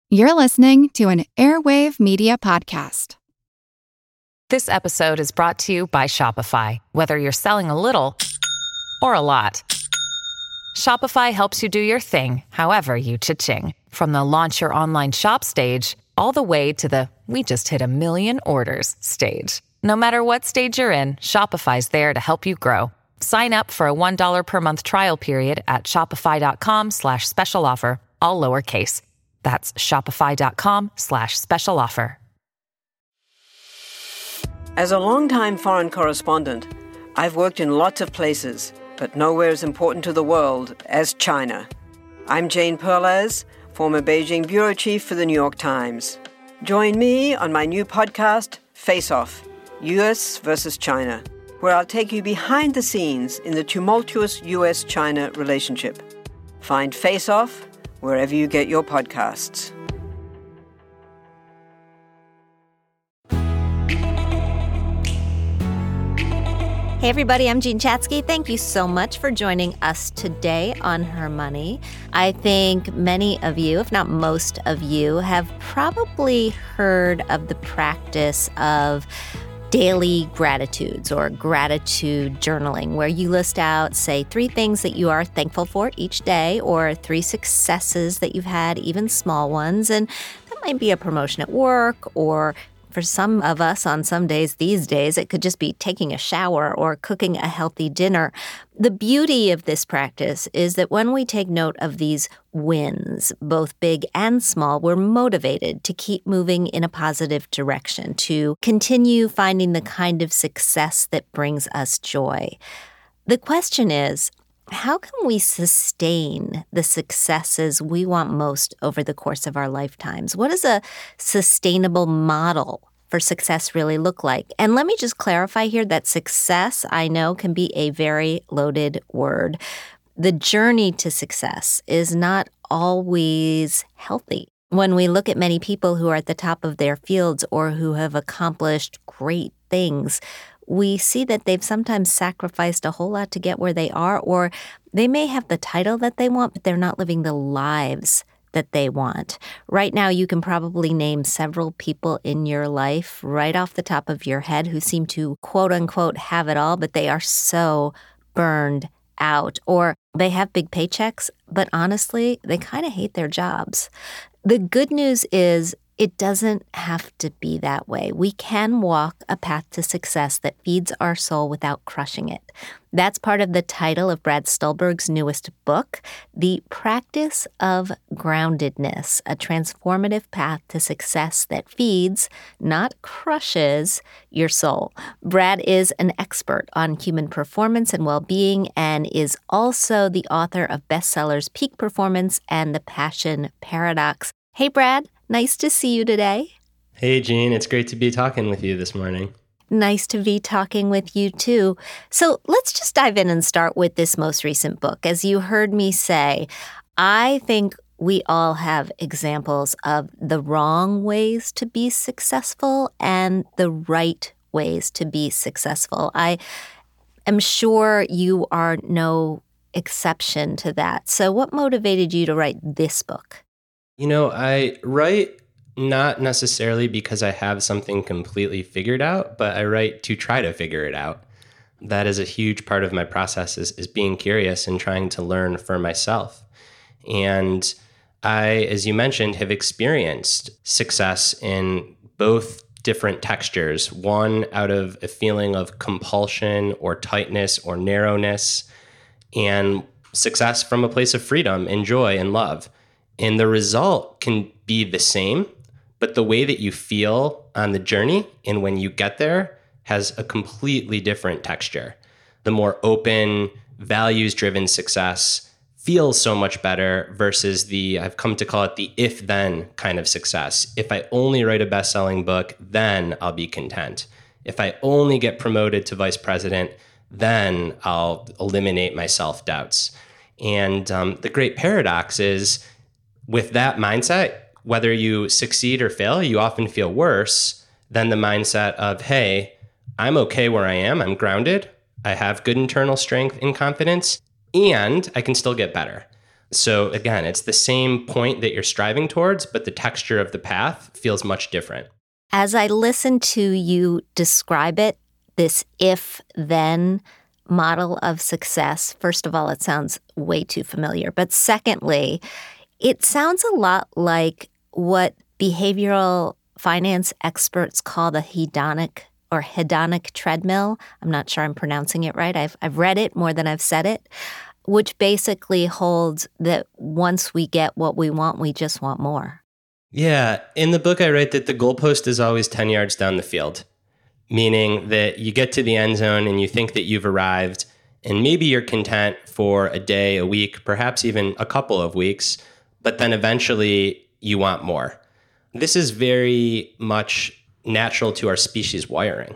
You're listening to an Airwave Media Podcast. This episode is brought to you by Shopify. Whether you're selling a little or a lot, Shopify helps you do your thing, however you cha-ching. From the launch your online shop stage, all the way to the we just hit 1 million orders stage. No matter what stage you're in, Shopify's there to help you grow. Sign up for a $1 per month trial period at shopify.com/special offer, all lowercase. That's shopify.com/special offer. As a longtime foreign correspondent, I've worked in lots of places, but nowhere as important to the world as China. I'm Jane Perlez, former Beijing bureau chief for the New York Times. Join me on my new podcast, Face Off, U.S. versus China, where I'll take you behind the scenes in the tumultuous U.S.-China relationship. Find Face Off wherever you get your podcasts. Hey everybody, I'm Jean Chatzky. Thank you so much for joining us today on Her Money. I think many of you, if not most of you, have probably heard of the practice of daily gratitudes or gratitude journaling, where you list out, say, 3 things that you are thankful for each day, or 3 successes that you've had, even small ones. And that might be a promotion at work, or for some of us on some days these days, it could just be taking a shower or cooking a healthy dinner. The beauty of this practice is that when we take note of these wins, both big and small, we're motivated to keep moving in a positive direction, to continue finding the kind of success that brings us joy. The question is, how can we sustain the successes we want most over the course of our lifetimes? What does a sustainable model for success really look like? And let me just clarify here that success, I know, can be a very loaded word. The journey to success is not always healthy. When we look at many people who are at the top of their fields or who have accomplished great things, we see that they've sometimes sacrificed a whole lot to get where they are, or they may have the title that they want, but they're not living the lives that they want. Right now, you can probably name several people in your life right off the top of your head who seem to, quote unquote, have it all, but they are so burned out, or they have big paychecks, but honestly, they kind of hate their jobs. The good news is it doesn't have to be that way. We can walk a path to success that feeds our soul without crushing it. That's part of the title of Brad Stulberg's newest book, The Practice of Groundedness, a transformative path to success that feeds, not crushes, your soul. Brad is an expert on human performance and well-being and is also the author of bestsellers Peak Performance and The Passion Paradox. Hey, Brad. Nice to see you today. Hey, Jean. It's great to be talking with you this morning. Nice to be talking with you, too. So let's just dive in and start with this most recent book. As you heard me say, I think we all have examples of the wrong ways to be successful and the right ways to be successful. I am sure you are no exception to that. So what motivated you to write this book? You know, I write not necessarily because I have something completely figured out, but I write to try to figure it out. That is a huge part of my process is being curious and trying to learn for myself. And I, as you mentioned, have experienced success in both different textures, one out of a feeling of compulsion or tightness or narrowness, and success from a place of freedom and joy and love. And the result can be the same, but the way that you feel on the journey and when you get there has a completely different texture. The more open, values-driven success feels so much better versus I've come to call it the if-then kind of success. If I only write a best-selling book, then I'll be content. If I only get promoted to vice president, then I'll eliminate my self-doubts. And the great paradox is, with that mindset, whether you succeed or fail, you often feel worse than the mindset of, hey, I'm okay where I am, I'm grounded, I have good internal strength and confidence, and I can still get better. So again, it's the same point that you're striving towards, but the texture of the path feels much different. As I listen to you describe it, this if-then model of success, first of all, it sounds way too familiar. But secondly, it sounds a lot like what behavioral finance experts call the hedonic treadmill. I'm not sure I'm pronouncing it right. I've read it more than I've said it, which basically holds that once we get what we want, we just want more. Yeah. In the book, I write that the goalpost is always 10 yards down the field, meaning that you get to the end zone and you think that you've arrived, and maybe you're content for a day, a week, perhaps even a couple of weeks, but then eventually you want more. This is very much natural to our species wiring.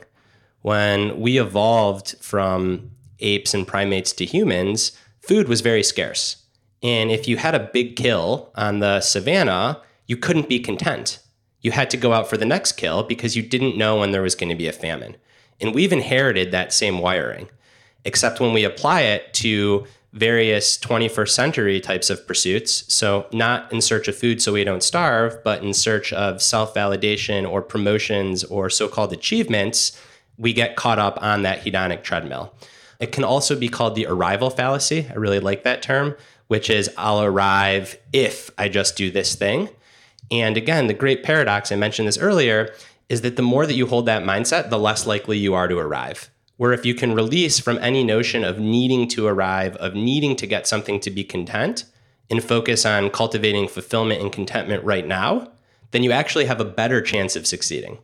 When we evolved from apes and primates to humans, food was very scarce. And if you had a big kill on the savannah, you couldn't be content. You had to go out for the next kill because you didn't know when there was going to be a famine. And we've inherited that same wiring, except when we apply it to various 21st century types of pursuits. So not in search of food so we don't starve, but in search of self-validation or promotions or so-called achievements, we get caught up on that hedonic treadmill. It can also be called the arrival fallacy. I really like that term, which is I'll arrive if I just do this thing. And again, the great paradox, I mentioned this earlier, is that the more that you hold that mindset, the less likely you are to arrive. Where if you can release from any notion of needing to arrive, of needing to get something to be content, and focus on cultivating fulfillment and contentment right now, then you actually have a better chance of succeeding.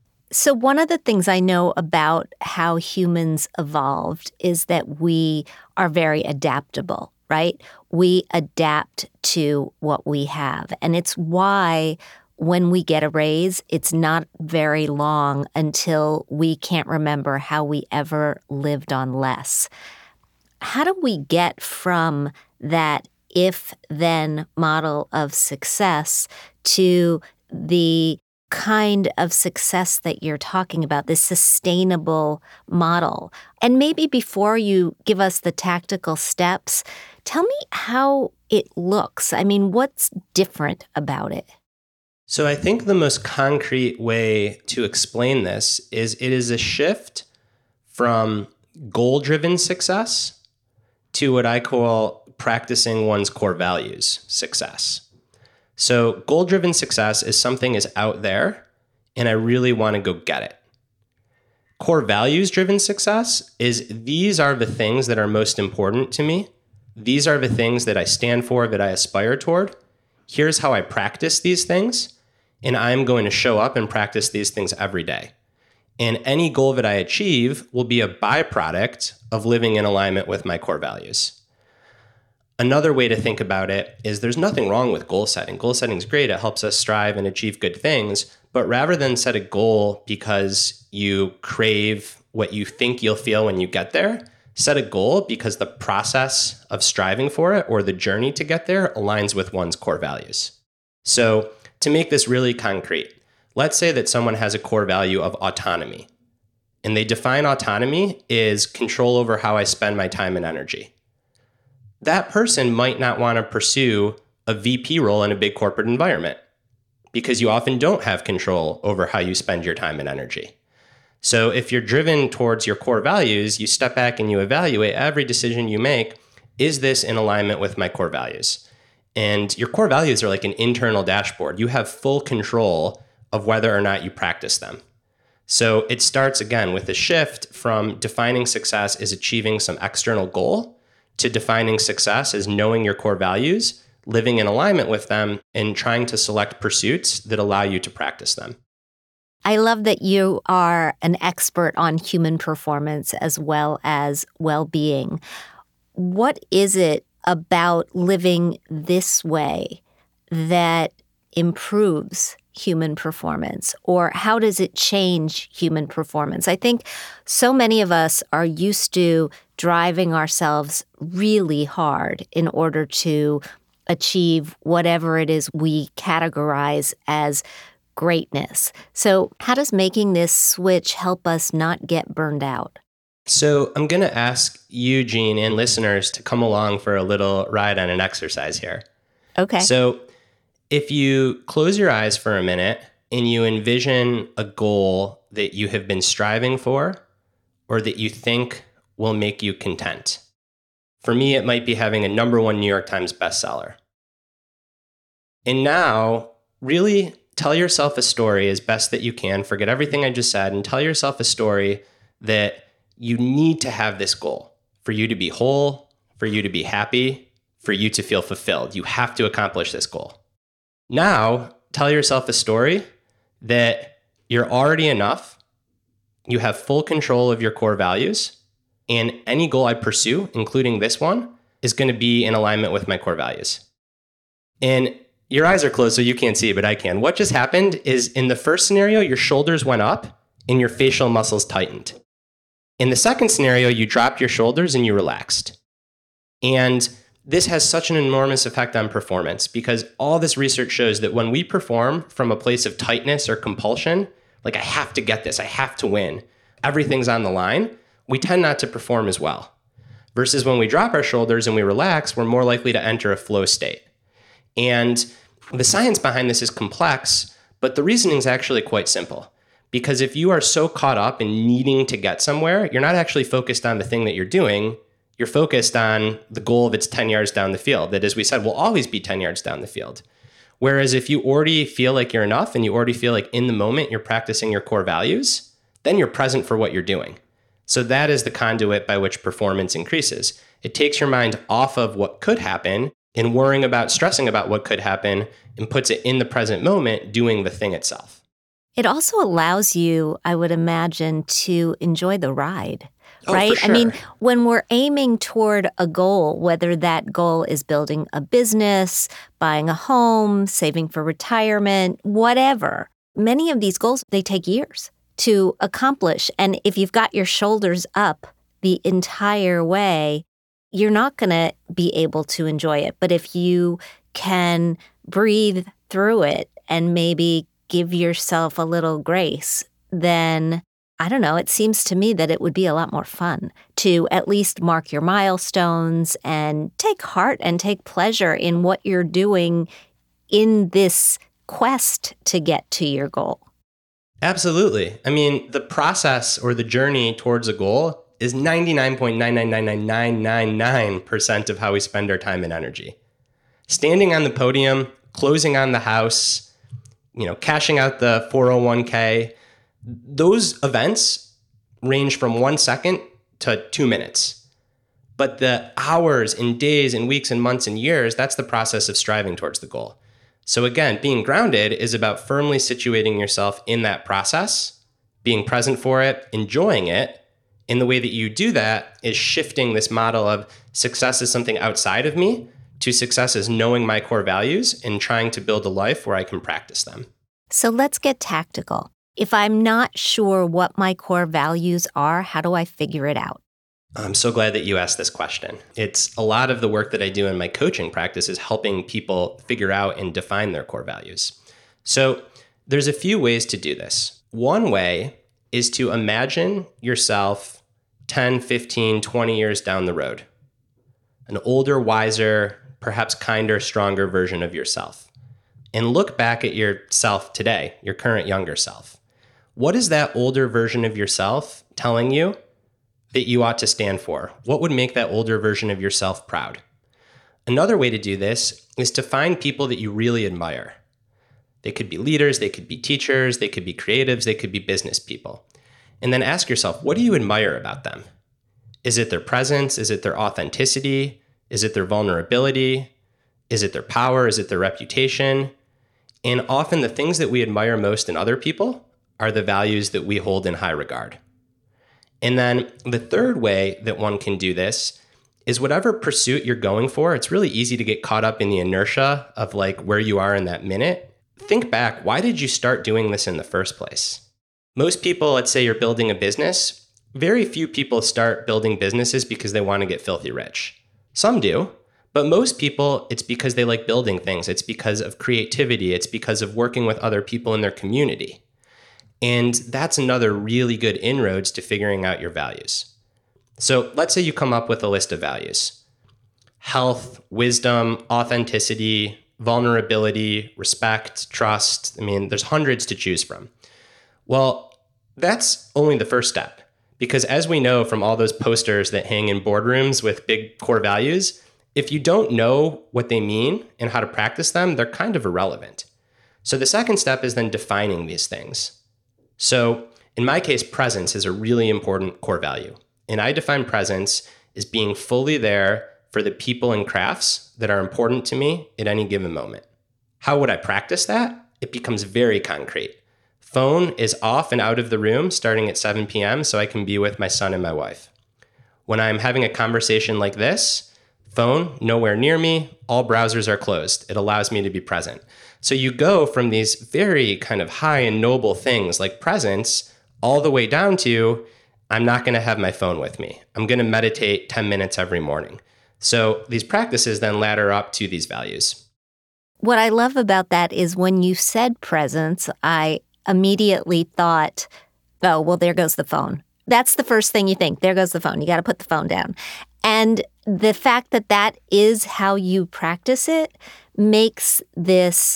So one of the things I know about how humans evolved is that we are very adaptable, right? We adapt to what we have. And it's why when we get a raise, it's not very long until we can't remember how we ever lived on less. How do we get from that if-then model of success to the kind of success that you're talking about, this sustainable model? And maybe before you give us the tactical steps, tell me how it looks. I mean, what's different about it? So I think the most concrete way to explain this is it is a shift from goal-driven success to what I call practicing one's core values success. So goal-driven success is something is out there and I really want to go get it. Core values-driven success is these are the things that are most important to me. These are the things that I stand for, that I aspire toward. Here's how I practice these things, and I'm going to show up and practice these things every day. And any goal that I achieve will be a byproduct of living in alignment with my core values. Another way to think about it is there's nothing wrong with goal setting. Goal setting is great. It helps us strive and achieve good things. But rather than set a goal because you crave what you think you'll feel when you get there, set a goal because the process of striving for it or the journey to get there aligns with one's core values. So to make this really concrete, let's say that someone has a core value of autonomy. And they define autonomy as control over how I spend my time and energy. That person might not want to pursue a VP role in a big corporate environment because you often don't have control over how you spend your time and energy. So if you're driven towards your core values, you step back and you evaluate every decision you make. Is this in alignment with my core values? And your core values are like an internal dashboard. You have full control of whether or not you practice them. So it starts again with a shift from defining success as achieving some external goal to defining success as knowing your core values, living in alignment with them, and trying to select pursuits that allow you to practice them. I love that you are an expert on human performance as well as well-being. What is it about living this way that improves human performance, or how does it change human performance? I think so many of us are used to driving ourselves really hard in order to achieve whatever it is we categorize as greatness. So how does making this switch help us not get burned out? So I'm going to ask you, Jean, and listeners to come along for a little ride on an exercise here. Okay. So if you close your eyes for a minute and you envision a goal that you have been striving for or that you think will make you content. For me, it might be having a #1 New York Times bestseller. And now, really tell yourself a story as best that you can. Forget everything I just said and tell yourself a story that you need to have this goal for you to be whole, for you to be happy, for you to feel fulfilled. You have to accomplish this goal. Now, tell yourself a story that you're already enough, you have full control of your core values, and any goal I pursue, including this one, is going to be in alignment with my core values. And your eyes are closed, so you can't see it, but I can. What just happened is in the first scenario, your shoulders went up and your facial muscles tightened. In the second scenario, you dropped your shoulders and you relaxed. And this has such an enormous effect on performance because all this research shows that when we perform from a place of tightness or compulsion, like I have to get this, I have to win, everything's on the line, we tend not to perform as well. Versus when we drop our shoulders and we relax, we're more likely to enter a flow state. And the science behind this is complex, but the reasoning is actually quite simple. Because if you are so caught up in needing to get somewhere, you're not actually focused on the thing that you're doing. You're focused on the goal of it's 10 yards down the field. That, as we said, will always be 10 yards down the field. Whereas if you already feel like you're enough and you already feel like in the moment you're practicing your core values, then you're present for what you're doing. So that is the conduit by which performance increases. It takes your mind off of what could happen and worrying about, stressing about what could happen and puts it in the present moment doing the thing itself. It also allows you, I would imagine, to enjoy the ride, right? For sure. I mean, when we're aiming toward a goal, whether that goal is building a business, buying a home, saving for retirement, whatever, many of these goals, they take years to accomplish. And if you've got your shoulders up the entire way, you're not going to be able to enjoy it. But if you can breathe through it and maybe give yourself a little grace, then, I don't know, it seems to me that it would be a lot more fun to at least mark your milestones and take heart and take pleasure in what you're doing in this quest to get to your goal. Absolutely. I mean, the process or the journey towards a goal is 99.9999999% of how we spend our time and energy. Standing on the podium, closing on the house, cashing out the 401k, those events range from 1 second to 2 minutes. But the hours and days and weeks and months and years, that's the process of striving towards the goal. So again, being grounded is about firmly situating yourself in that process, being present for it, enjoying it. And the way that you do that is shifting this model of success is something outside of me to success is knowing my core values and trying to build a life where I can practice them. So let's get tactical. If I'm not sure what my core values are, how do I figure it out? I'm so glad that you asked this question. It's a lot of the work that I do in my coaching practice is helping people figure out and define their core values. So there's a few ways to do this. One way is to imagine yourself 10, 15, 20 years down the road. An older, wiser, perhaps kinder, stronger version of yourself. And look back at yourself today, your current younger self. What is that older version of yourself telling you that you ought to stand for? What would make that older version of yourself proud? Another way to do this is to find people that you really admire. They could be leaders, they could be teachers, they could be creatives, they could be business people. And then ask yourself, what do you admire about them? Is it their presence? Is it their authenticity? Is it their vulnerability? Is it their power? Is it their reputation? And often the things that we admire most in other people are the values that we hold in high regard. And then the third way that one can do this is whatever pursuit you're going for, it's really easy to get caught up in the inertia of like where you are in that minute. Think back, why did you start doing this in the first place? Most people, let's say you're building a business, very few people start building businesses because they want to get filthy rich. Some do, but most people, it's because they like building things. It's because of creativity. It's because of working with other people in their community. And that's another really good inroads to figuring out your values. So let's say you come up with a list of values: health, wisdom, authenticity, vulnerability, respect, trust. I mean, there's hundreds to choose from. Well, that's only the first step, because as we know from all those posters that hang in boardrooms with big core values, if you don't know what they mean and how to practice them, they're kind of irrelevant. So the second step is then defining these things. So in my case, presence is a really important core value. And I define presence as being fully there for the people and crafts that are important to me at any given moment. How would I practice that? It becomes very concrete. Phone is off and out of the room starting at 7 p.m. so I can be with my son and my wife. When I'm having a conversation like this, phone nowhere near me, all browsers are closed. It allows me to be present. So you go from these very kind of high and noble things like presence all the way down to, I'm not going to have my phone with me. I'm going to meditate 10 minutes every morning. So these practices then ladder up to these values. What I love about that is when you said presence, I immediately thought, oh, well, there goes the phone. That's the first thing you think. There goes the phone. You got to put the phone down. And the fact that that is how you practice it makes this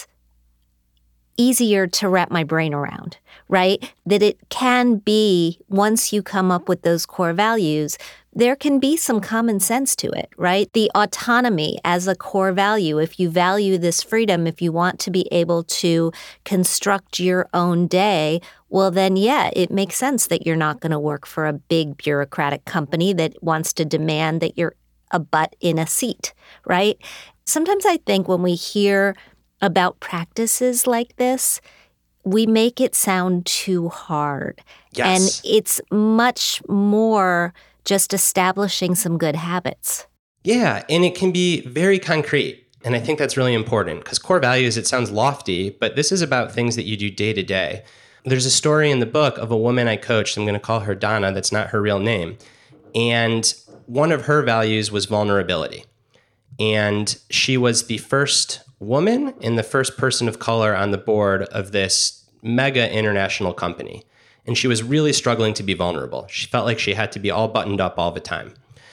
easier to wrap my brain around, right? That it can be, once you come up with those core values, there can be some common sense to it, right? The autonomy as a core value, if you value this freedom, if you want to be able to construct your own day, well then, yeah, it makes sense that you're not going to work for a big bureaucratic company that wants to demand that you're a butt in a seat, right? Sometimes I think when we hear about practices like this, we make it sound too hard. Yes. And it's much more just establishing some good habits. Yeah, and it can be very concrete. And I think that's really important because core values, it sounds lofty, but this is about things that you do day to day. There's a story in the book of a woman I coached. I'm going to call her Donna. That's not her real name. And one of her values was vulnerability. And she was the first woman and the first person of color on the board of this mega international company. And she was really struggling to be vulnerable. She felt like she had to be all buttoned up all the time.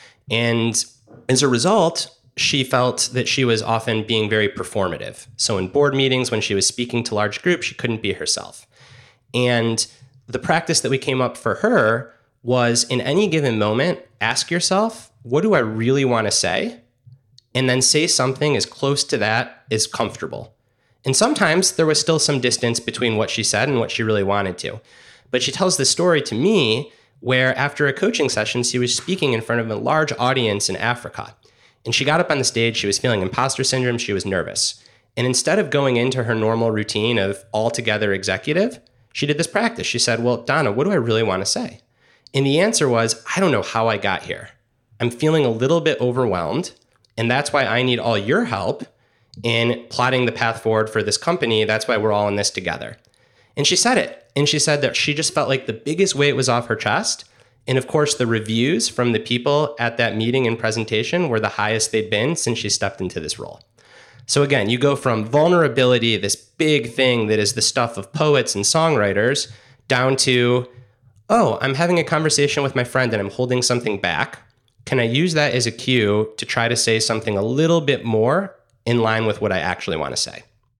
And as a result, she felt that she was often being very performative. So in board meetings, when she was speaking to large groups, she couldn't be herself. And the practice that we came up for her was, in any given moment, ask yourself, what do I really want to say? And then say something as close to that as comfortable. And sometimes there was still some distance between what she said and what she really wanted to. But she tells this story to me where after a coaching session, she was speaking in front of a large audience in Africa. And she got up on the stage, she was feeling imposter syndrome, she was nervous. And instead of going into her normal routine of altogether executive, she did this practice. She said, well, Donna, what do I really want to say? And the answer was, I don't know how I got here. I'm feeling a little bit overwhelmed. And that's why I need all your help in plotting the path forward for this company. That's why we're all in this together. And she said it. And she said that she just felt like the biggest weight was off her chest. And of course, the reviews from the people at that meeting and presentation were the highest they'd been since she stepped into this role. So again, you go from vulnerability, this big thing that is the stuff of poets and songwriters, down to, oh, I'm having a conversation with my friend and I'm holding something back. Can I use that as a cue to try to say something a little bit more in line with what I actually want to say?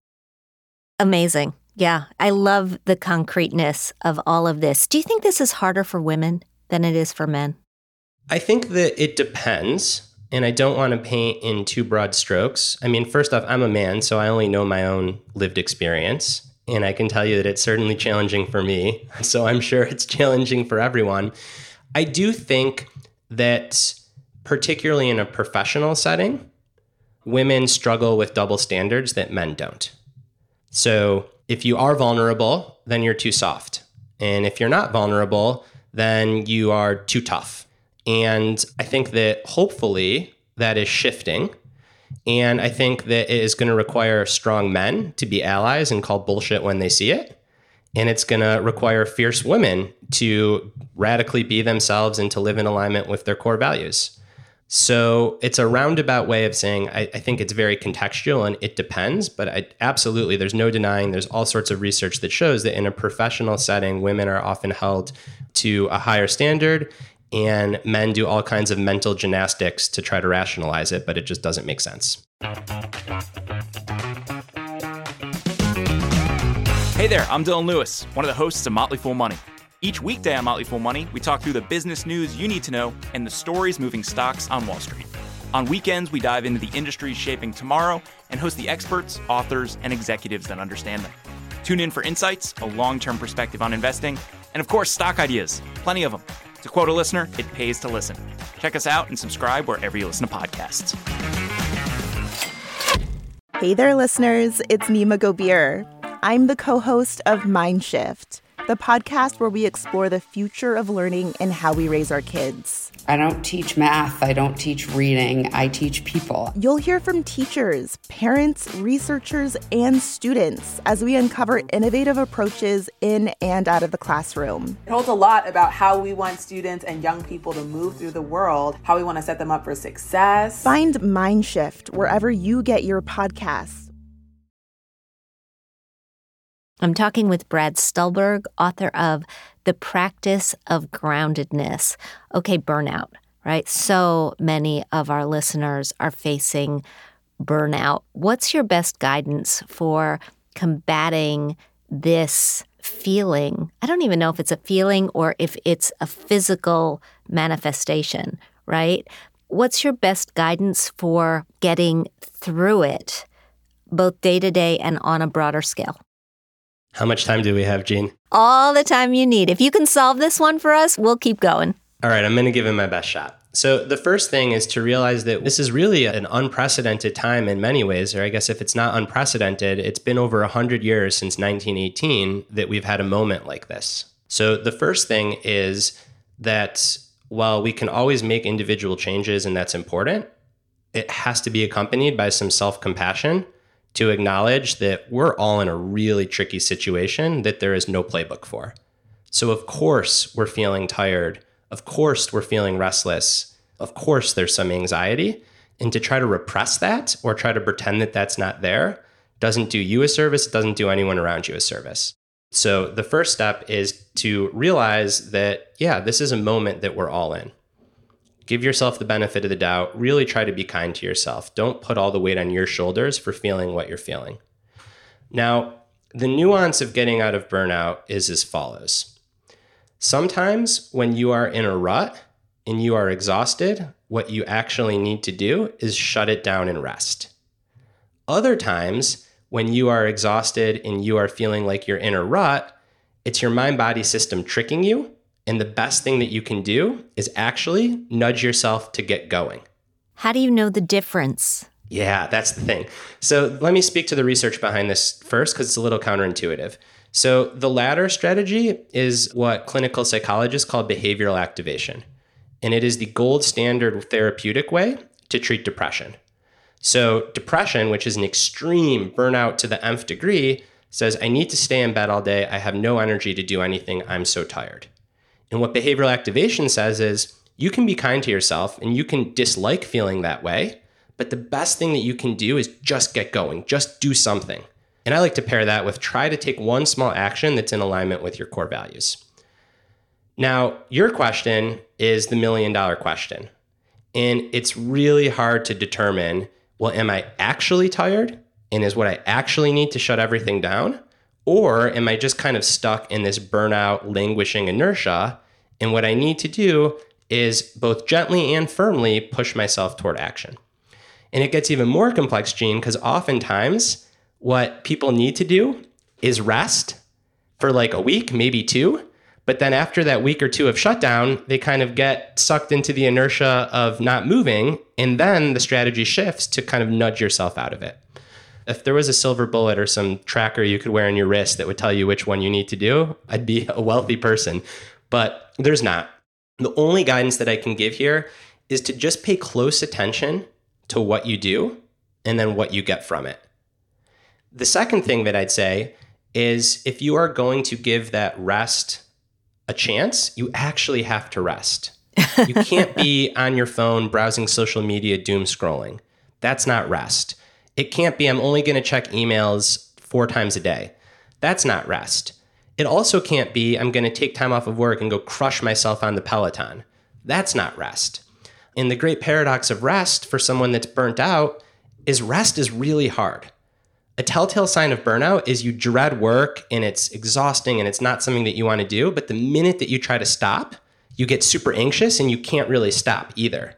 Amazing. Yeah, I love the concreteness of all of this. Do you think this is harder for women than it is for men? I think that it depends, and I don't want to paint in too broad strokes. I mean, first off, I'm a man, so I only know my own lived experience, and I can tell you that it's certainly challenging for me, so I'm sure it's challenging for everyone. I do think that particularly in a professional setting, women struggle with double standards that men don't. So if you are vulnerable, then you're too soft. And if you're not vulnerable, then you are too tough. And I think that hopefully that is shifting. And I think that it is going to require strong men to be allies and call bullshit when they see it. And it's going to require fierce women to radically be themselves and to live in alignment with their core values. So it's a roundabout way of saying I think it's very contextual and it depends, but absolutely, there's no denying there's all sorts of research that shows that in a professional setting, women are often held to a higher standard and men do all kinds of mental gymnastics to try to rationalize it, but it just doesn't make sense. Hey there, I'm Dylan Lewis, one of the hosts of Motley Fool Money. Each weekday on Motley Fool Money, we talk through the business news you need to know and the stories moving stocks on Wall Street. On weekends, we dive into the industries shaping tomorrow and host the experts, authors, and executives that understand them. Tune in for insights, a long-term perspective on investing, and of course, stock ideas. Plenty of them. To quote a listener, it pays to listen. Check us out and subscribe wherever you listen to podcasts. Hey there, listeners. It's Nima Gobir. I'm the co-host of Mindshift, the podcast where we explore the future of learning and how we raise our kids. I don't teach math. I don't teach reading. I teach people. You'll hear from teachers, parents, researchers, and students as we uncover innovative approaches in and out of the classroom. It holds a lot about how we want students and young people to move through the world, how we want to set them up for success. Find Mindshift wherever you get your podcasts. I'm talking with Brad Stulberg, author of The Practice of Groundedness. Okay, burnout, right? So many of our listeners are facing burnout. What's your best guidance for combating this feeling? I don't even know if it's a feeling or if it's a physical manifestation, right? What's your best guidance for getting through it, both day to day and on a broader scale? How much time do we have, Jean? All the time you need. If you can solve this one for us, we'll keep going. All right, I'm going to give it my best shot. So the first thing is to realize that this is really an unprecedented time in many ways, or I guess if it's not unprecedented, it's been over 100 years since 1918 that we've had a moment like this. So the first thing is that while we can always make individual changes and that's important, it has to be accompanied by some self-compassion to acknowledge that we're all in a really tricky situation that there is no playbook for. So of course we're feeling tired. Of course we're feeling restless. Of course there's some anxiety. And to try to repress that or try to pretend that that's not there doesn't do you a service. It doesn't do anyone around you a service. So the first step is to realize that, yeah, this is a moment that we're all in. Give yourself the benefit of the doubt. Really try to be kind to yourself. Don't put all the weight on your shoulders for feeling what you're feeling. Now, the nuance of getting out of burnout is as follows. Sometimes when you are in a rut and you are exhausted, what you actually need to do is shut it down and rest. Other times, when you are exhausted and you are feeling like you're in a rut, it's your mind-body system tricking you. And the best thing that you can do is actually nudge yourself to get going. How do you know the difference? Yeah, that's the thing. So let me speak to the research behind this first, because it's a little counterintuitive. So the latter strategy is what clinical psychologists call behavioral activation. And it is the gold standard therapeutic way to treat depression. So depression, which is an extreme burnout to the nth degree, says, I need to stay in bed all day. I have no energy to do anything. I'm so tired. And what behavioral activation says is you can be kind to yourself and you can dislike feeling that way, but the best thing that you can do is just get going, just do something. And I like to pair that with try to take one small action that's in alignment with your core values. Now, your question is the $1 million question. And it's really hard to determine, well, am I actually tired? And is what I actually need to shut everything down? Or am I just kind of stuck in this burnout, languishing inertia? And what I need to do is both gently and firmly push myself toward action. And it gets even more complex, Gene, because oftentimes what people need to do is rest for like a week, maybe 2. But then after that week or 2 of shutdown, they kind of get sucked into the inertia of not moving. And then the strategy shifts to kind of nudge yourself out of it. If there was a silver bullet or some tracker you could wear on your wrist that would tell you which one you need to do, I'd be a wealthy person. But there's not. The only guidance that I can give here is to just pay close attention to what you do and then what you get from it. The second thing that I'd say is if you are going to give that rest a chance, you actually have to rest. You can't be on your phone browsing social media, doom scrolling. That's not rest. It can't be I'm only going to check emails 4 times a day. That's not rest. It also can't be I'm going to take time off of work and go crush myself on the Peloton. That's not rest. And the great paradox of rest for someone that's burnt out is rest is really hard. A telltale sign of burnout is you dread work and it's exhausting and it's not something that you want to do. But the minute that you try to stop, you get super anxious and you can't really stop either.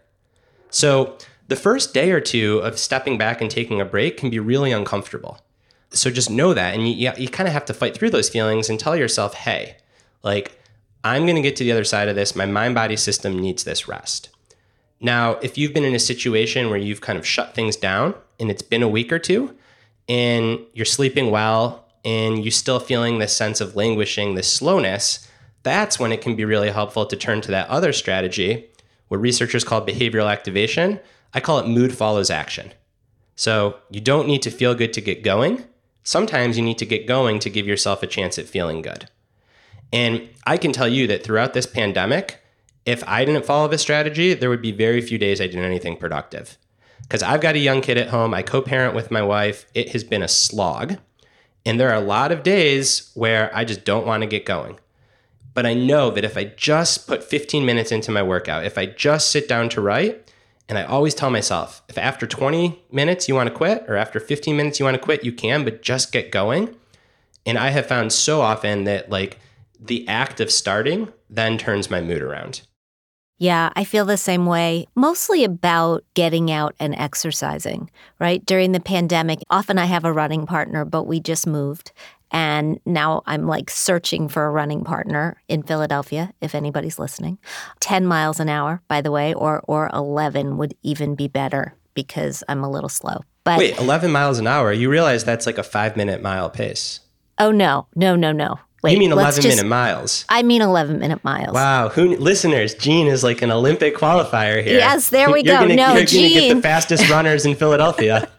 So the first day or two of stepping back and taking a break can be really uncomfortable. So just know that. And you kind of have to fight through those feelings and tell yourself, hey, like, I'm going to get to the other side of this. My mind-body system needs this rest. Now, if you've been in a situation where you've kind of shut things down and it's been a week or two and you're sleeping well and you're still feeling this sense of languishing, this slowness, that's when it can be really helpful to turn to that other strategy, what researchers call behavioral activation. I call it mood follows action. So you don't need to feel good to get going. Sometimes you need to get going to give yourself a chance at feeling good. And I can tell you that throughout this pandemic, if I didn't follow this strategy, there would be very few days I did anything productive. Because I've got a young kid at home. I co-parent with my wife. It has been a slog. And there are a lot of days where I just don't want to get going. But I know that if I just put 15 minutes into my workout, if I just sit down to write, and I always tell myself, if after 20 minutes you want to quit, or after 15 minutes you want to quit, you can, but just get going. And I have found so often that like the act of starting then turns my mood around. Yeah, I feel the same way, mostly about getting out and exercising, right? During the pandemic, often I have a running partner, but we just moved. And now I'm like searching for a running partner in Philadelphia, if anybody's listening. 10 miles an hour, by the way, or 11 would even be better because I'm a little slow. But wait, 11 miles an hour? You realize that's like a 5-minute mile pace. Oh, no. Wait, you mean 11-minute miles? I mean 11-minute miles. Wow. Listeners, Jean is like an Olympic qualifier here. Yes, there we go. You're going to get the fastest runners in Philadelphia.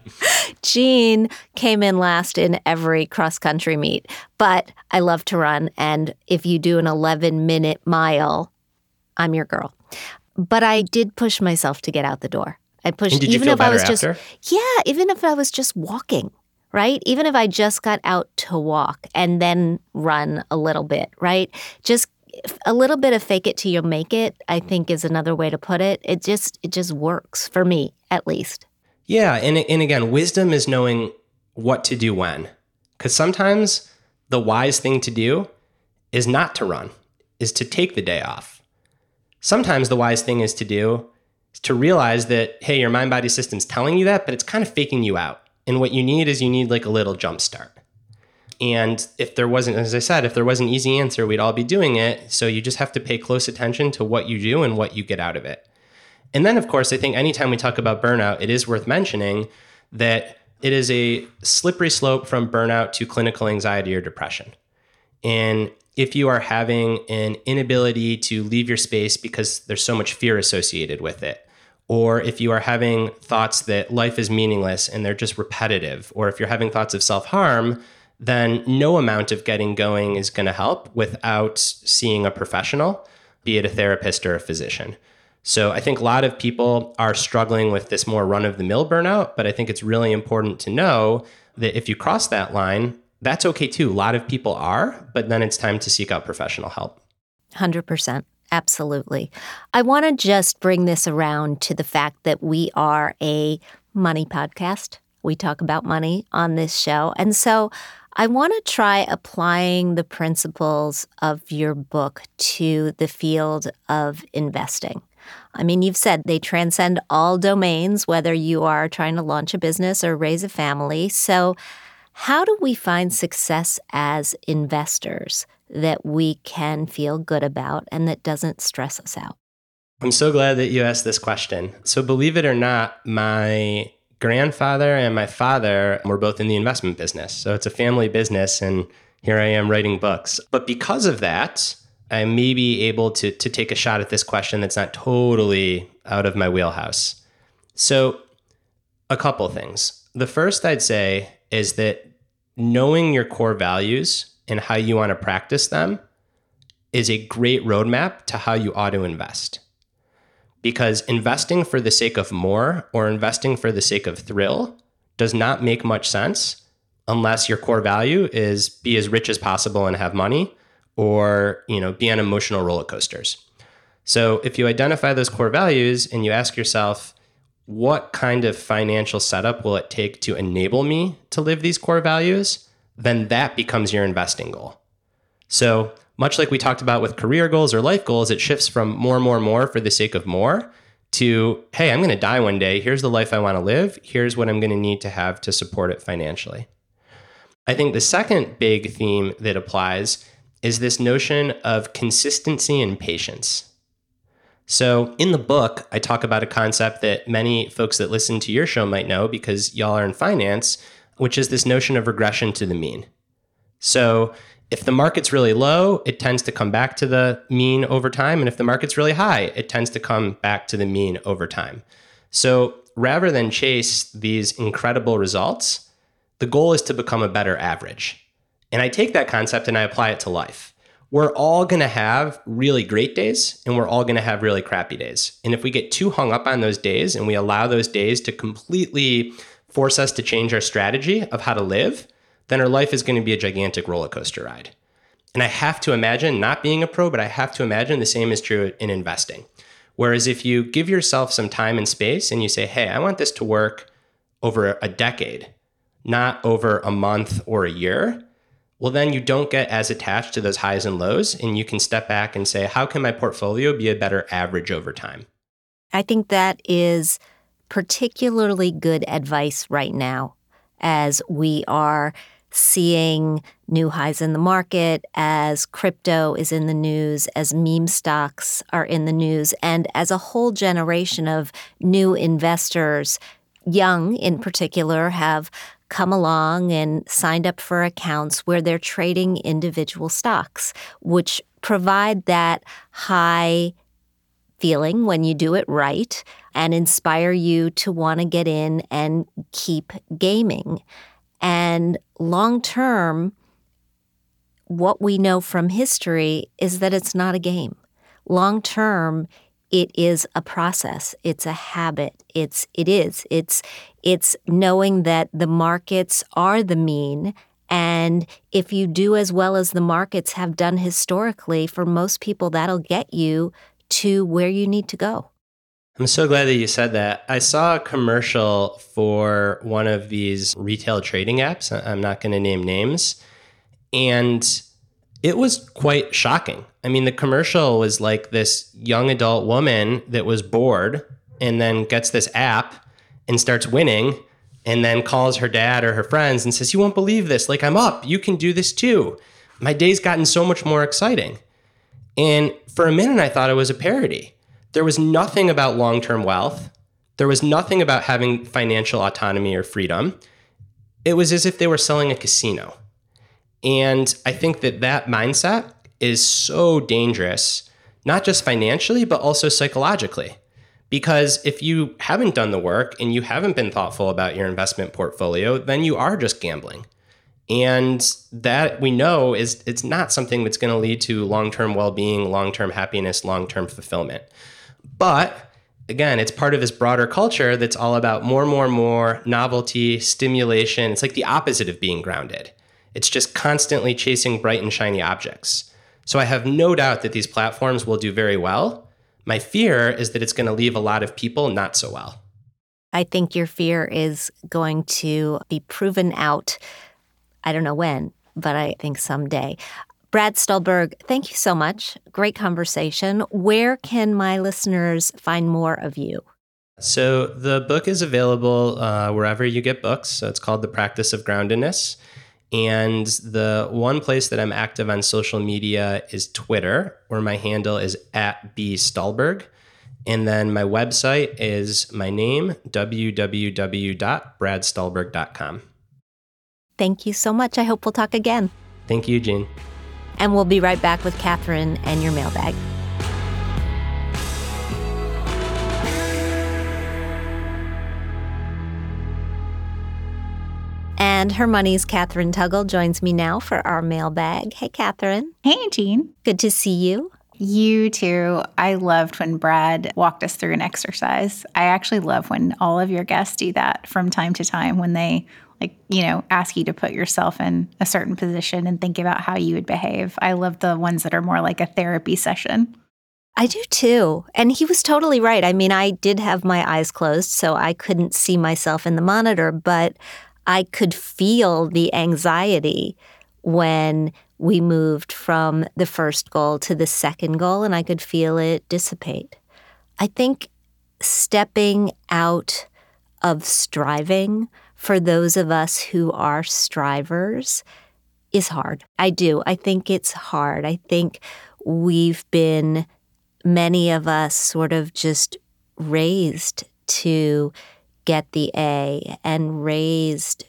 Jean came in last in every cross-country meet, but I love to run. And if you do an 11-minute mile, I'm your girl. But I did push myself to get out the door. I pushed, and did you feel better after? Even if I was just walking. Right? Even if I just got out to walk and then run a little bit, right? Just a little bit of fake it till you make it, I think is another way to put it. It just works for me, at least. Yeah. And again, wisdom is knowing what to do when. Because sometimes the wise thing to do is not to run, is to take the day off. Sometimes the wise thing is to realize that, hey, your mind-body system's telling you that, but it's kind of faking you out. And what you need is like a little jump start. And if there wasn't, as I said, if there was an easy answer, we'd all be doing it. So you just have to pay close attention to what you do and what you get out of it. And then, of course, I think anytime we talk about burnout, it is worth mentioning that it is a slippery slope from burnout to clinical anxiety or depression. And if you are having an inability to leave your space because there's so much fear associated with it, or if you are having thoughts that life is meaningless and they're just repetitive, or if you're having thoughts of self-harm, then no amount of getting going is going to help without seeing a professional, be it a therapist or a physician. So I think a lot of people are struggling with this more run-of-the-mill burnout, but I think it's really important to know that if you cross that line, that's okay too. A lot of people are, but then it's time to seek out professional help. 100%. Absolutely. I want to just bring this around to the fact that we are a money podcast. We talk about money on this show. And so I want to try applying the principles of your book to the field of investing. I mean, you've said they transcend all domains, whether you are trying to launch a business or raise a family. So how do we find success as investors that we can feel good about and that doesn't stress us out? I'm so glad that you asked this question. So believe it or not, my grandfather and my father were both in the investment business. So it's a family business, and here I am writing books. But because of that, I may be able to take a shot at this question that's not totally out of my wheelhouse. So a couple things. The first I'd say is that knowing your core values and how you want to practice them is a great roadmap to how you ought to invest. Because investing for the sake of more or investing for the sake of thrill does not make much sense unless your core value is be as rich as possible and have money, or, be on emotional roller coasters. So if you identify those core values and you ask yourself, what kind of financial setup will it take to enable me to live these core values? Then that becomes your investing goal. So much like we talked about with career goals or life goals, it shifts from more for the sake of more to, hey, I'm going to die one day. Here's the life I want to live. Here's what I'm going to need to have to support it financially. I think the second big theme that applies is this notion of consistency and patience. So in the book, I talk about a concept that many folks that listen to your show might know because y'all are in finance, which is this notion of regression to the mean. So if the market's really low, it tends to come back to the mean over time. And if the market's really high, it tends to come back to the mean over time. So rather than chase these incredible results, the goal is to become a better average. And I take that concept and I apply it to life. We're all going to have really great days and we're all going to have really crappy days. And if we get too hung up on those days and we allow those days to completely force us to change our strategy of how to live, then our life is going to be a gigantic roller coaster ride. And I have to imagine, not being a pro, but I have to imagine the same is true in investing. Whereas if you give yourself some time and space and you say, hey, I want this to work over a decade, not over a month or a year, well, then you don't get as attached to those highs and lows and you can step back and say, how can my portfolio be a better average over time? I think that is particularly good advice right now as we are seeing new highs in the market, as crypto is in the news, as meme stocks are in the news, and as a whole generation of new investors, young in particular, have come along and signed up for accounts where they're trading individual stocks, which provide that high feeling when you do it right and inspire you to want to get in and keep gaming. And long term, what we know from history is that it's not a game. Long term, it is a process. It's a habit. It's knowing that the markets are the mean. And if you do as well as the markets have done historically, for most people, that'll get you to where you need to go. I'm so glad that you said that. I saw a commercial for one of these retail trading apps. I'm not going to name names. And it was quite shocking. I mean, the commercial was like this young adult woman that was bored and then gets this app and starts winning and then calls her dad or her friends and says, you won't believe this. Like, I'm up. You can do this too. My day's gotten so much more exciting. And for a minute, I thought it was a parody. There was nothing about long-term wealth. There was nothing about having financial autonomy or freedom. It was as if they were selling a casino. And I think that that mindset is so dangerous, not just financially, but also psychologically. Because if you haven't done the work and you haven't been thoughtful about your investment portfolio, then you are just gambling. And that we know is it's not something that's going to lead to long-term well-being, long-term happiness, long-term fulfillment. But again, it's part of this broader culture that's all about more, novelty, stimulation. It's like the opposite of being grounded. It's just constantly chasing bright and shiny objects. So I have no doubt that these platforms will do very well. My fear is that it's going to leave a lot of people not so well. I think your fear is going to be proven out. I don't know when, but I think someday. Brad Stulberg, thank you so much. Great conversation. Where can my listeners find more of you? So the book is available wherever you get books. So it's called The Practice of Groundedness. And the one place that I'm active on social media is Twitter, where my handle is @bstulberg. And then my website is my name, www.bradstulberg.com. Thank you so much. I hope we'll talk again. Thank you, Jean. And we'll be right back with Catherine and your mailbag. And Her Money's Catherine Tuggle joins me now for our mailbag. Hey, Catherine. Hey, Jean. Good to see you. You too. I loved when Brad walked us through an exercise. I actually love when all of your guests do that from time to time, when they ask you to put yourself in a certain position and think about how you would behave. I love the ones that are more like a therapy session. I do too. And he was totally right. I mean, I did have my eyes closed, so I couldn't see myself in the monitor, but I could feel the anxiety when we moved from the first goal to the second goal, and I could feel it dissipate. I think stepping out of striving for those of us who are strivers is hard. I do. I think it's hard. I think we've been, many of us, sort of just raised to get the A and raised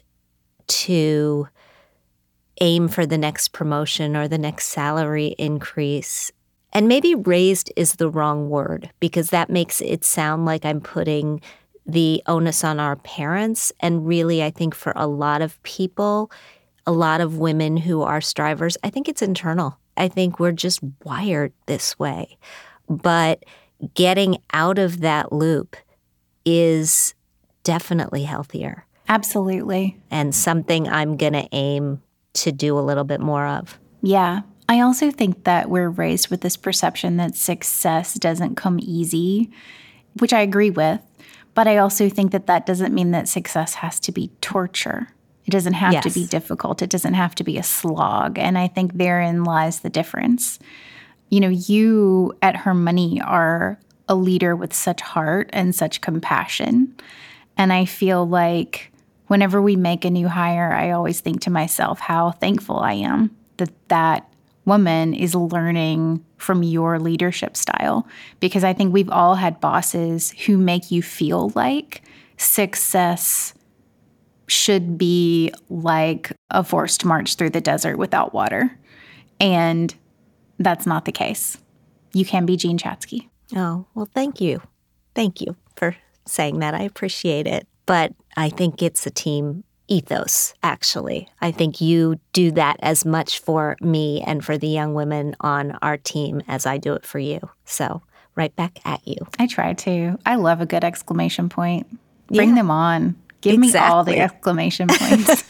to aim for the next promotion or the next salary increase. And maybe raised is the wrong word, because that makes it sound like I'm putting the onus on our parents. And really, I think for a lot of people, a lot of women who are strivers, I think it's internal. I think we're just wired this way. But getting out of that loop is definitely healthier. Absolutely. And something I'm going to aim to do a little bit more of. Yeah. I also think that we're raised with this perception that success doesn't come easy, which I agree with. But I also think that that doesn't mean that success has to be torture. It doesn't have to be difficult. It doesn't have to be a slog. And I think therein lies the difference. You know, you at Her Money are a leader with such heart and such compassion. And I feel like whenever we make a new hire, I always think to myself how thankful I am that that woman is learning from your leadership style. Because I think we've all had bosses who make you feel like success should be like a forced march through the desert without water. And that's not the case. You can be Jean Chatzky. Oh, well, thank you. Thank you for saying that. I appreciate it. But I think it's a team ethos, actually. I think you do that as much for me and for the young women on our team as I do it for you. So right back at you. I try to. I love a good exclamation point. Bring them on. Give me all the exclamation points.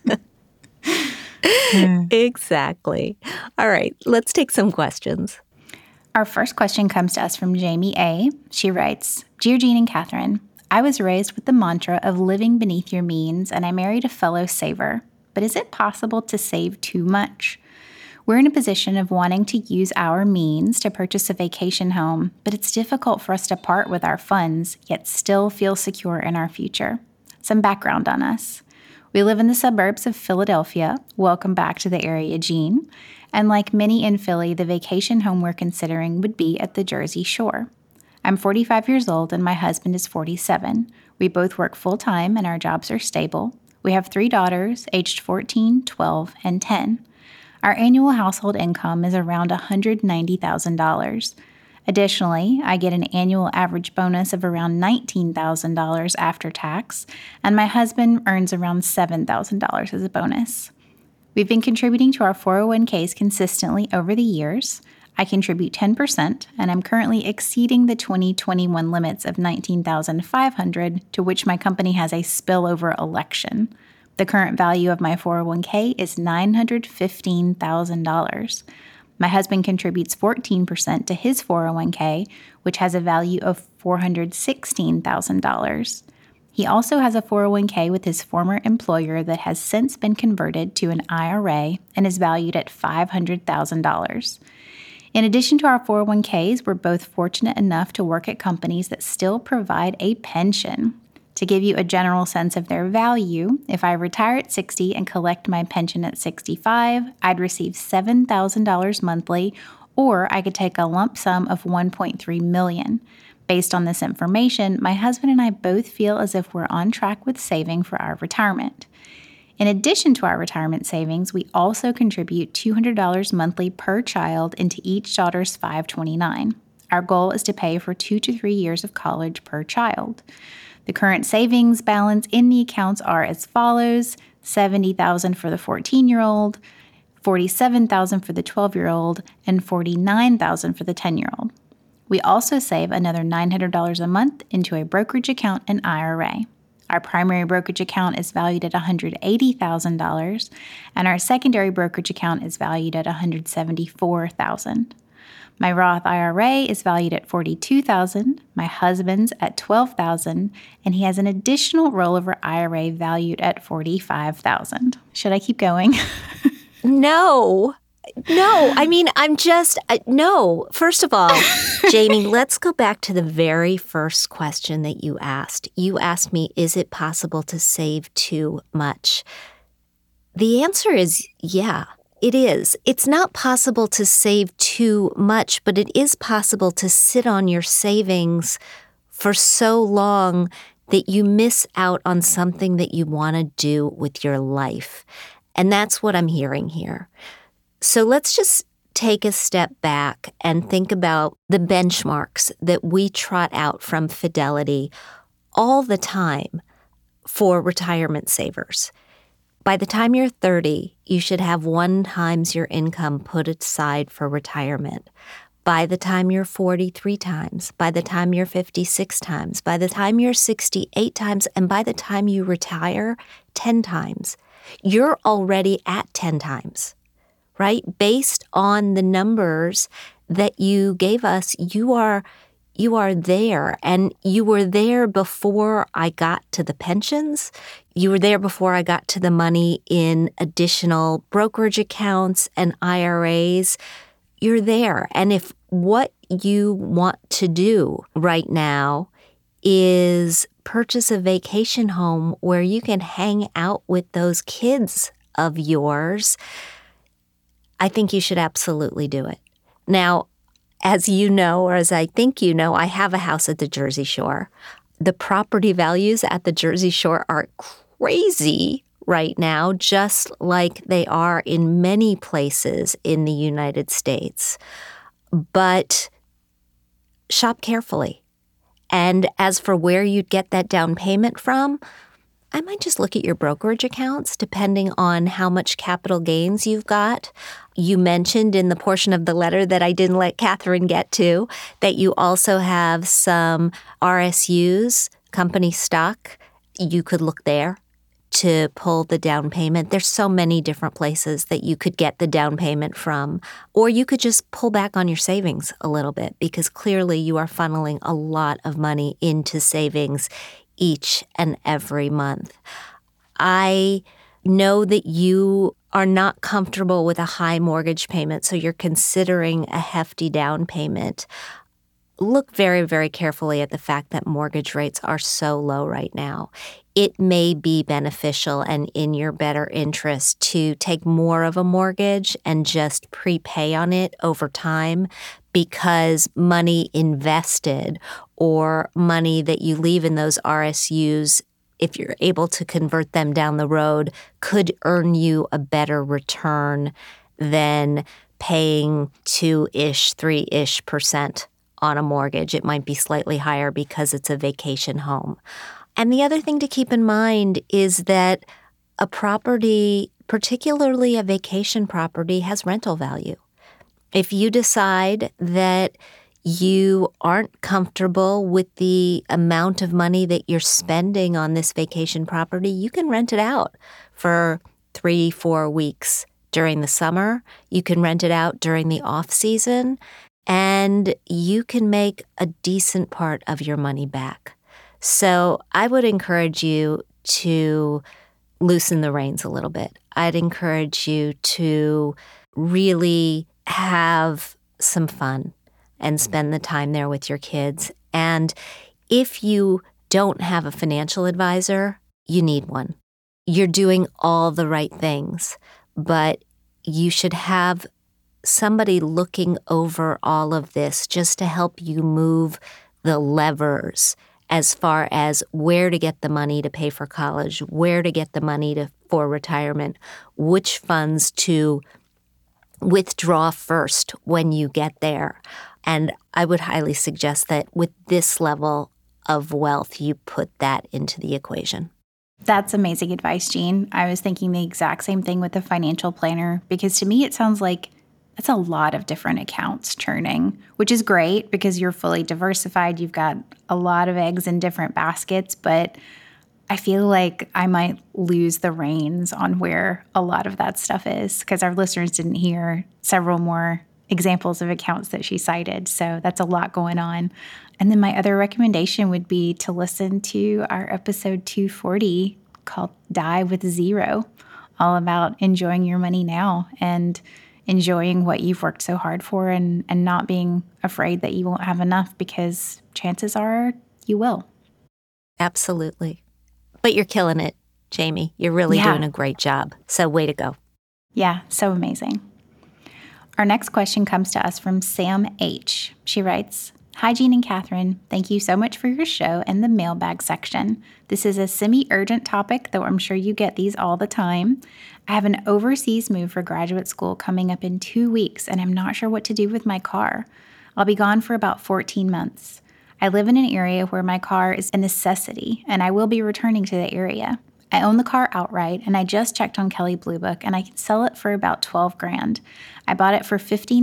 Exactly. All right, let's take some questions. Our first question comes to us from Jamie A. She writes, Dear Jean and Catherine, I was raised with the mantra of living beneath your means, and I married a fellow saver. But is it possible to save too much? We're in a position of wanting to use our means to purchase a vacation home, but it's difficult for us to part with our funds, yet still feel secure in our future. Some background on us. We live in the suburbs of Philadelphia. Welcome back to the area, Jean. And like many in Philly, the vacation home we're considering would be at the Jersey Shore. I'm 45 years old and my husband is 47. We both work full-time and our jobs are stable. We have 3 daughters, aged 14, 12, and 10. Our annual household income is around $190,000. Additionally, I get an annual average bonus of around $19,000 after tax, and my husband earns around $7,000 as a bonus. We've been contributing to our 401ks consistently over the years. I contribute 10%, and I'm currently exceeding the 2021 limits of $19,500, to which my company has a spillover election. The current value of my 401k is $915,000. My husband contributes 14% to his 401k, which has a value of $416,000. He also has a 401k with his former employer that has since been converted to an IRA and is valued at $500,000. In addition to our 401ks, we're both fortunate enough to work at companies that still provide a pension. To give you a general sense of their value, if I retire at 60 and collect my pension at 65, I'd receive $7,000 monthly, or I could take a lump sum of $1.3 million. Based on this information, my husband and I both feel as if we're on track with saving for our retirement. In addition to our retirement savings, we also contribute $200 monthly per child into each daughter's 529. Our goal is to pay for 2 to 3 years of college per child. The current savings balance in the accounts are as follows: $70,000 for the 14-year-old, $47,000 for the 12-year-old, and $49,000 for the 10-year-old. We also save another $900 a month into a brokerage account and IRA. Our primary brokerage account is valued at $180,000, and our secondary brokerage account is valued at $174,000. My Roth IRA is valued at $42,000, my husband's at $12,000, and he has an additional rollover IRA valued at $45,000. Should I keep going? No. I mean, no. First of all, Jamie, let's go back to the very first question that you asked. You asked me, is it possible to save too much? The answer is yeah, it is. It's not possible to save too much, but it is possible to sit on your savings for so long that you miss out on something that you want to do with your life. And that's what I'm hearing here. So let's just take a step back and think about the benchmarks that we trot out from Fidelity all the time for retirement savers. By the time you're 30, you should have 1 times your income put aside for retirement. By the time you're 40, 3 times. By the time you're 50, 6 times. By the time you're 60, 8 times. And by the time you retire, 10 times. You're already at 10 times. Right? Based on the numbers that you gave us, you are there. And you were there before I got to the pensions. You were there before I got to the money in additional brokerage accounts and IRAs. You're there. And if what you want to do right now is purchase a vacation home where you can hang out with those kids of yours, I think you should absolutely do it. Now, as you know, or as I think you know, I have a house at the Jersey Shore. The property values at the Jersey Shore are crazy right now, just like they are in many places in the United States. But shop carefully. And as for where you'd get that down payment from, I might just look at your brokerage accounts, depending on how much capital gains you've got. You mentioned in the portion of the letter that I didn't let Catherine get to, that you also have some RSUs, company stock. You could look there to pull the down payment. There's so many different places that you could get the down payment from. Or you could just pull back on your savings a little bit, because clearly you are funneling a lot of money into savings each and every month. I know that you are not comfortable with a high mortgage payment, so you're considering a hefty down payment. Look very, very carefully at the fact that mortgage rates are so low right now. It may be beneficial and in your better interest to take more of a mortgage and just prepay on it over time, because money invested or money that you leave in those RSUs, if you're able to convert them down the road, could earn you a better return than paying 2-ish, 3-ish% on a mortgage. It might be slightly higher because it's a vacation home. And the other thing to keep in mind is that a property, particularly a vacation property, has rental value. If you decide that you aren't comfortable with the amount of money that you're spending on this vacation property, you can rent it out for 3-4 weeks during the summer. You can rent it out during the off season, and you can make a decent part of your money back. So I would encourage you to loosen the reins a little bit. I'd encourage you to really have some fun and spend the time there with your kids. And if you don't have a financial advisor, you need one. You're doing all the right things, but you should have somebody looking over all of this just to help you move the levers as far as where to get the money to pay for college, where to get the money for retirement, which funds to withdraw first when you get there. And I would highly suggest that with this level of wealth, you put that into the equation. That's amazing advice, Jean. I was thinking the exact same thing with the financial planner, because to me it sounds like it's a lot of different accounts churning, which is great because you're fully diversified. You've got a lot of eggs in different baskets, but I feel like I might lose the reins on where a lot of that stuff is, because our listeners didn't hear several more examples of accounts that she cited. So that's a lot going on. And then my other recommendation would be to listen to our episode 240 called Die with Zero, all about enjoying your money now and enjoying what you've worked so hard for and not being afraid that you won't have enough, because chances are you will. Absolutely. But you're killing it, Jamie. You're really doing a great job. So way to go. Yeah, so amazing. Our next question comes to us from Sam H. She writes, "Hi, Jean and Catherine. Thank you so much for your show and the mailbag section. This is a semi-urgent topic, though I'm sure you get these all the time. I have an overseas move for graduate school coming up in 2 weeks, and I'm not sure what to do with my car. I'll be gone for about 14 months. I live in an area where my car is a necessity, and I will be returning to the area. I own the car outright, and I just checked on Kelley Blue Book, and I can sell it for about $12,000. I bought it for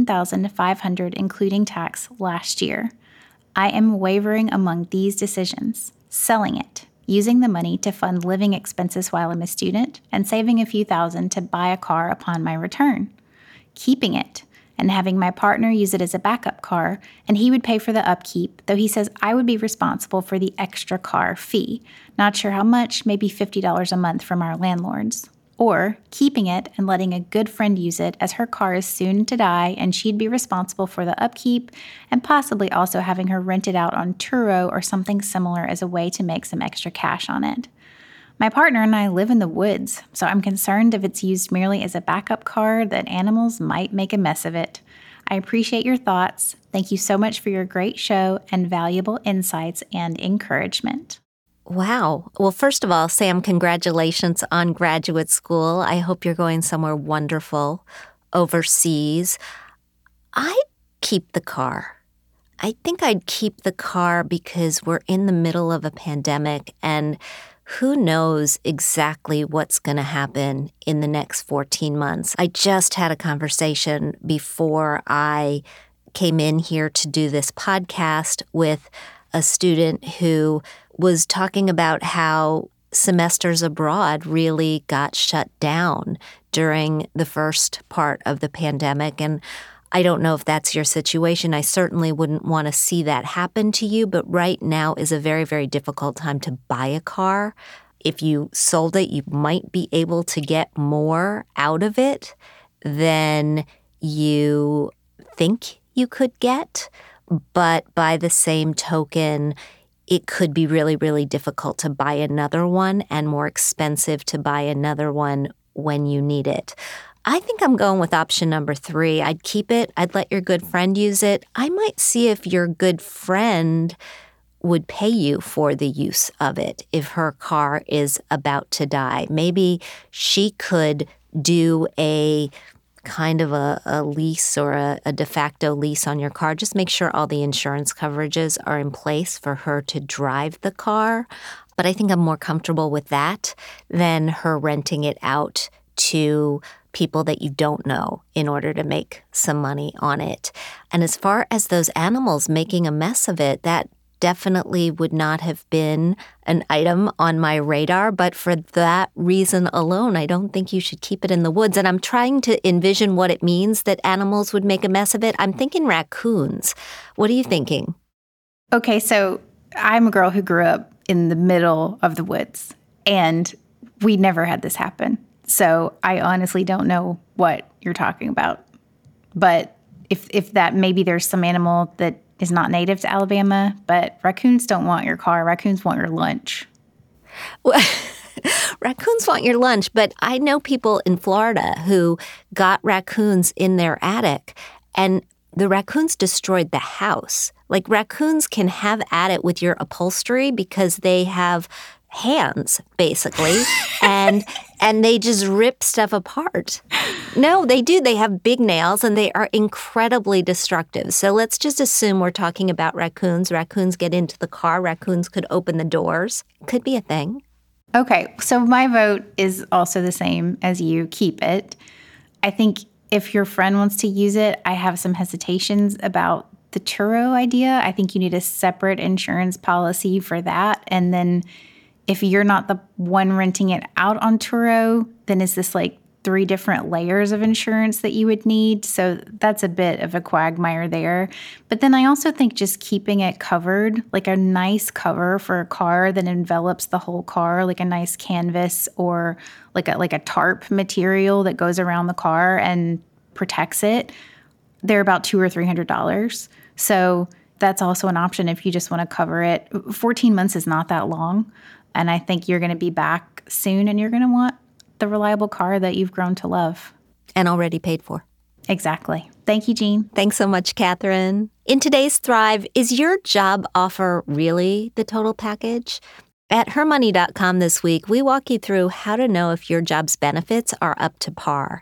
$15,500, including tax, last year. I am wavering among these decisions: selling it, using the money to fund living expenses while I'm a student, and saving a few thousand to buy a car upon my return; keeping it and having my partner use it as a backup car, and he would pay for the upkeep, though he says I would be responsible for the extra car fee. Not sure how much, maybe $50 a month from our landlords. Or keeping it and letting a good friend use it, as her car is soon to die and she'd be responsible for the upkeep, and possibly also having her rent it out on Turo or something similar as a way to make some extra cash on it. My partner and I live in the woods, so I'm concerned if it's used merely as a backup car that animals might make a mess of it. I appreciate your thoughts. Thank you so much for your great show and valuable insights and encouragement." Wow. Well, first of all, Sam, congratulations on graduate school. I hope you're going somewhere wonderful overseas. I'd keep the car. I think I'd keep the car because we're in the middle of a pandemic, and who knows exactly what's going to happen in the next 14 months. I just had a conversation before I came in here to do this podcast with a student who was talking about how semesters abroad really got shut down during the first part of the pandemic. And I don't know if that's your situation. I certainly wouldn't want to see that happen to you, but right now is a very, very difficult time to buy a car. If you sold it, you might be able to get more out of it than you think you could get. But by the same token, it could be really, really difficult to buy another one and more expensive to buy another one when you need it. I think I'm going with option number 3. I'd keep it. I'd let your good friend use it. I might see if your good friend would pay you for the use of it if her car is about to die. Maybe she could do a kind of a lease or a de facto lease on your car. Just make sure all the insurance coverages are in place for her to drive the car. But I think I'm more comfortable with that than her renting it out to people that you don't know in order to make some money on it. And as far as those animals making a mess of it, that definitely would not have been an item on my radar. But for that reason alone, I don't think you should keep it in the woods. And I'm trying to envision what it means that animals would make a mess of it. I'm thinking raccoons. What are you thinking? Okay, so I'm a girl who grew up in the middle of the woods, and we never had this happen. So I honestly don't know what you're talking about. But if that, maybe there's some animal that is not native to Alabama, but raccoons don't want your car. Raccoons want your lunch. Well, raccoons want your lunch, but I know people in Florida who got raccoons in their attic, and the raccoons destroyed the house. Like, raccoons can have at it with your upholstery because they have hands, basically, and they just rip stuff apart. No, they do. They have big nails, and they are incredibly destructive. So let's just assume we're talking about raccoons. Raccoons get into the car. Raccoons could open the doors. Could be a thing. Okay, so my vote is also the same as you. Keep it. I think if your friend wants to use it, I have some hesitations about the Turo idea. I think you need a separate insurance policy for that. And then if you're not the one renting it out on Turo, then is this like 3 different layers of insurance that you would need. So that's a bit of a quagmire there. But then I also think just keeping it covered, like a nice cover for a car that envelops the whole car, like a nice canvas or like a tarp material that goes around the car and protects it, they're about $200 or $300. So that's also an option if you just want to cover it. 14 months is not that long. And I think you're going to be back soon and you're going to want the reliable car that you've grown to love. And already paid for. Exactly. Thank you, Jean. Thanks so much, Catherine. In today's Thrive, is your job offer really the total package? At hermoney.com this week, we walk you through how to know if your job's benefits are up to par.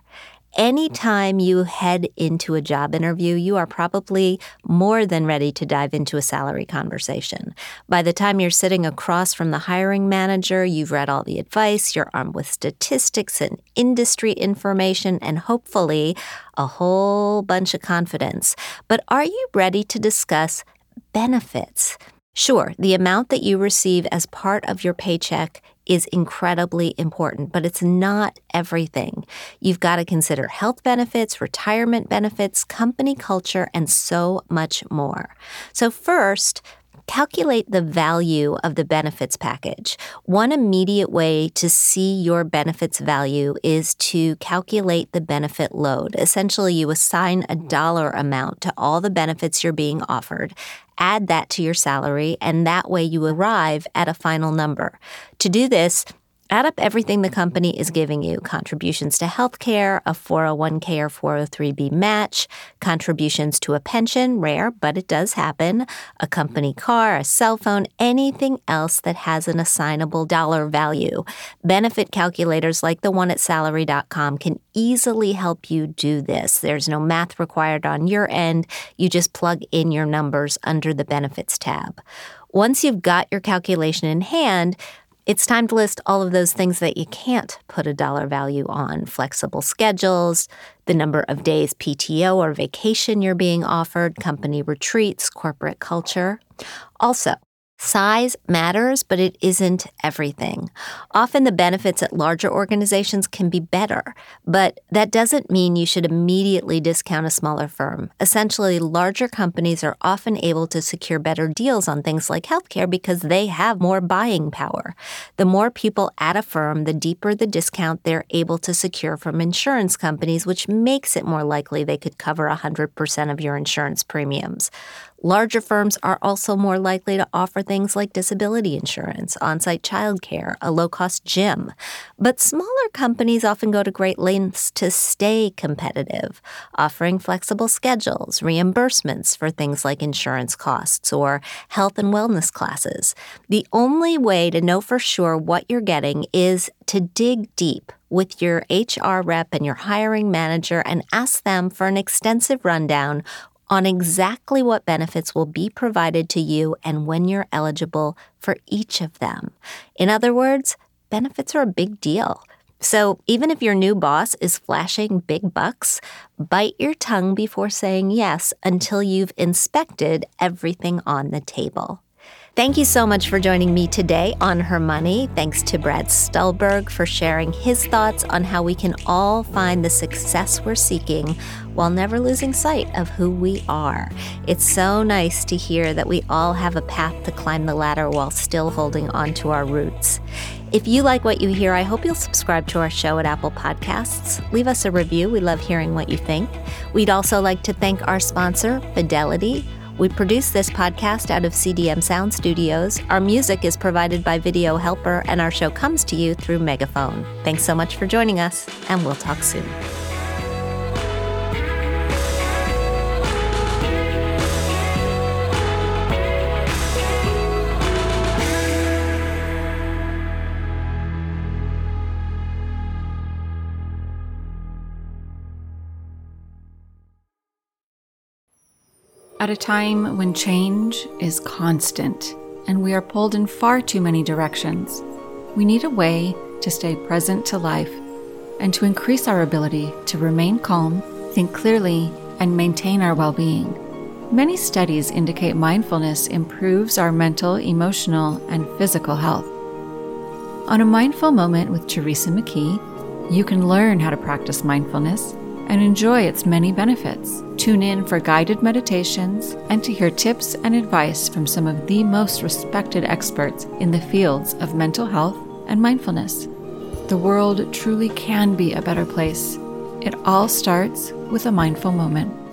Anytime you head into a job interview, you are probably more than ready to dive into a salary conversation. By the time you're sitting across from the hiring manager, you've read all the advice, you're armed with statistics and industry information, and hopefully a whole bunch of confidence. But are you ready to discuss benefits? Sure, the amount that you receive as part of your paycheck is incredibly important, but it's not everything. You've got to consider health benefits, retirement benefits, company culture, and so much more. So first, calculate the value of the benefits package. One immediate way to see your benefits value is to calculate the benefit load. Essentially, you assign a dollar amount to all the benefits you're being offered, add that to your salary, and that way you arrive at a final number. To do this, add up everything the company is giving you: contributions to healthcare, a 401k or 403b match, contributions to a pension, rare, but it does happen, a company car, a cell phone, anything else that has an assignable dollar value. Benefit calculators like the one at salary.com can easily help you do this. There's no math required on your end. You just plug in your numbers under the benefits tab. Once you've got your calculation in hand, it's time to list all of those things that you can't put a dollar value on: flexible schedules, the number of days PTO or vacation you're being offered, company retreats, corporate culture. Also, size matters, but it isn't everything. Often the benefits at larger organizations can be better, but that doesn't mean you should immediately discount a smaller firm. Essentially, larger companies are often able to secure better deals on things like healthcare because they have more buying power. The more people at a firm, the deeper the discount they're able to secure from insurance companies, which makes it more likely they could cover 100% of your insurance premiums. Larger firms are also more likely to offer things like disability insurance, on-site childcare, a low-cost gym. But smaller companies often go to great lengths to stay competitive, offering flexible schedules, reimbursements for things like insurance costs or health and wellness classes. The only way to know for sure what you're getting is to dig deep with your HR rep and your hiring manager and ask them for an extensive rundown on exactly what benefits will be provided to you and when you're eligible for each of them. In other words, benefits are a big deal. So even if your new boss is flashing big bucks, bite your tongue before saying yes until you've inspected everything on the table. Thank you so much for joining me today on Her Money. Thanks to Brad Stulberg for sharing his thoughts on how we can all find the success we're seeking while never losing sight of who we are. It's so nice to hear that we all have a path to climb the ladder while still holding on to our roots. If you like what you hear, I hope you'll subscribe to our show at Apple Podcasts. Leave us a review. We love hearing what you think. We'd also like to thank our sponsor, Fidelity. We produce this podcast out of CDM Sound Studios. Our music is provided by Video Helper, and our show comes to you through Megaphone. Thanks so much for joining us, and we'll talk soon. At a time when change is constant and we are pulled in far too many directions, we need a way to stay present to life and to increase our ability to remain calm, think clearly, and maintain our well-being. Many studies indicate mindfulness improves our mental, emotional, and physical health. On a Mindful Moment with Teresa McKee, You can learn how to practice mindfulness and enjoy its many benefits. Tune in for guided meditations and to hear tips and advice from some of the most respected experts in the fields of mental health and mindfulness. The world truly can be a better place. It all starts with a mindful moment.